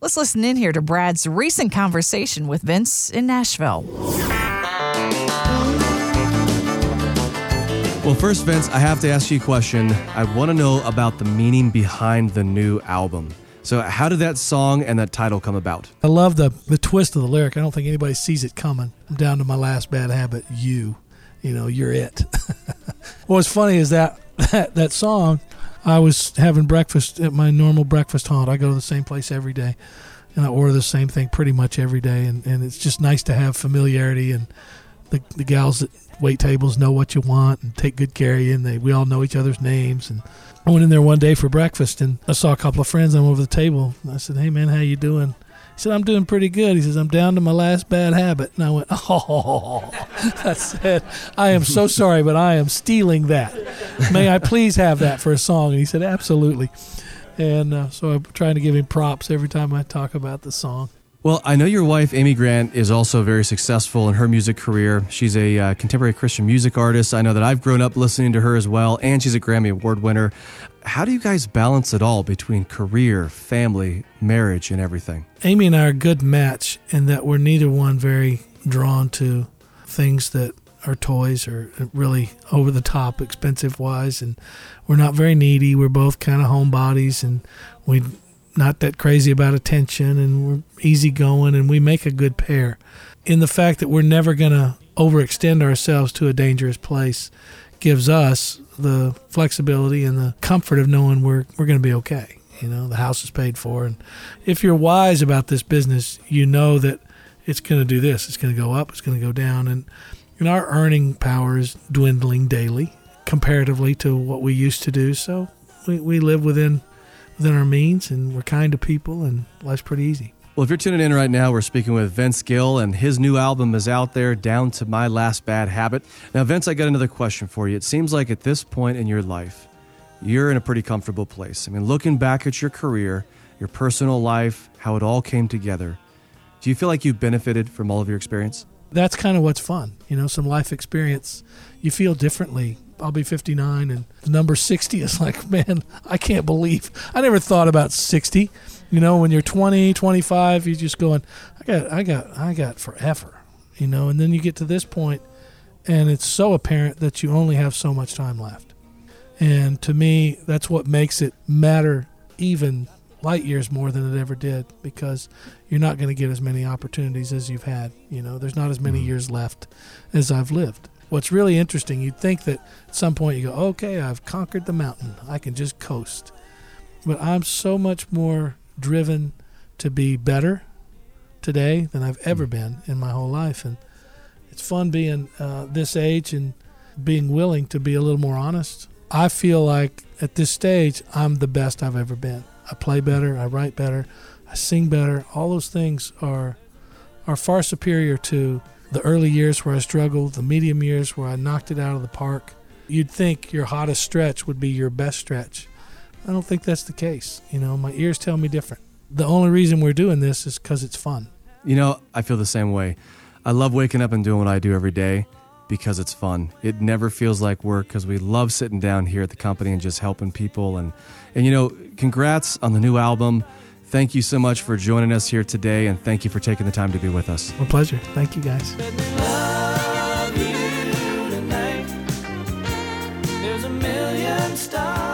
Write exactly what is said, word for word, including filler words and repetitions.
Let's listen in here to Brad's recent conversation with Vince in Nashville. Well, first, Vince, I have to ask you a question. I want to know about the meaning behind the new album. So how did that song and that title come about? I love the, the twist of the lyric. I don't think anybody sees it coming. I'm down to my last bad habit, you. You know, you're it. What's funny is that, that that song, I was having breakfast at my normal breakfast haunt. I go to the same place every day, and I order the same thing pretty much every day. And, and it's just nice to have familiarity, and the, the gals that wait tables know what you want and take good care of you, and they we all know each other's names. And I went in there one day for breakfast, and I saw a couple of friends. I'm over the table, and I said, "Hey, man, how you doing?" He said, "I'm doing pretty good." He says, "I'm down to my last bad habit." And I went, "Oh," I said, "I am so sorry, but I am stealing that. May I please have that for a song?" And he said, "Absolutely." And uh, so I'm trying to give him props every time I talk about the song. Well, I know your wife, Amy Grant, is also very successful in her music career. She's a uh, contemporary Christian music artist. I know that I've grown up listening to her as well, and she's a Grammy Award winner. How do you guys balance it all between career, family, marriage, and everything? Amy and I are a good match in that we're neither one very drawn to things that are toys or really over-the-top, expensive-wise, and we're not very needy. We're both kind of homebodies, and we not that crazy about attention, and we're easygoing, and we make a good pair. In the fact that we're never going to overextend ourselves to a dangerous place gives us the flexibility and the comfort of knowing we're we're going to be okay. You know, the house is paid for, and if you're wise about this business, you know that it's going to do this. It's going to go up. It's going to go down, and and our earning power is dwindling daily comparatively to what we used to do. So we we live within. within our means, and we're kind to people, and life's pretty easy. Well, if you're tuning in right now, we're speaking with Vince Gill, and his new album is out there, Down to My Last Bad Habit. Now, Vince, I got another question for you. It seems like at this point in your life, you're in a pretty comfortable place. I mean, looking back at your career, your personal life, how it all came together, do you feel like you've benefited from all of your experience? That's kind of what's fun. You know, some life experience. You feel differently. I'll be fifty-nine, and the number sixty is like, man, I can't believe. I never thought about sixty. You know, when you're twenty, twenty-five, you're just going, I got, I got, I got forever. You know, and then you get to this point, and it's so apparent that you only have so much time left. And to me, that's what makes it matter even light years more than it ever did, because you're not going to get as many opportunities as you've had. You know, there's not as many years left as I've lived. What's really interesting, you'd think that at some point you go, okay, I've conquered the mountain. I can just coast. But I'm so much more driven to be better today than I've ever been in my whole life. And it's fun being uh, this age and being willing to be a little more honest. I feel like at this stage, I'm the best I've ever been. I play better, I write better, I sing better. All those things are are far superior to the early years where I struggled, the medium years where I knocked it out of the park. You'd think your hottest stretch would be your best stretch. I don't think that's the case. You know, my ears tell me different. The only reason we're doing this is because it's fun. You know, I feel the same way. I love waking up and doing what I do every day because it's fun. It never feels like work because we love sitting down here at the company and just helping people. And, and you know, congrats on the new album. Thank you so much for joining us here today, and thank you for taking the time to be with us. My pleasure. Thank you, guys. Let me love you tonight. There's a million stars.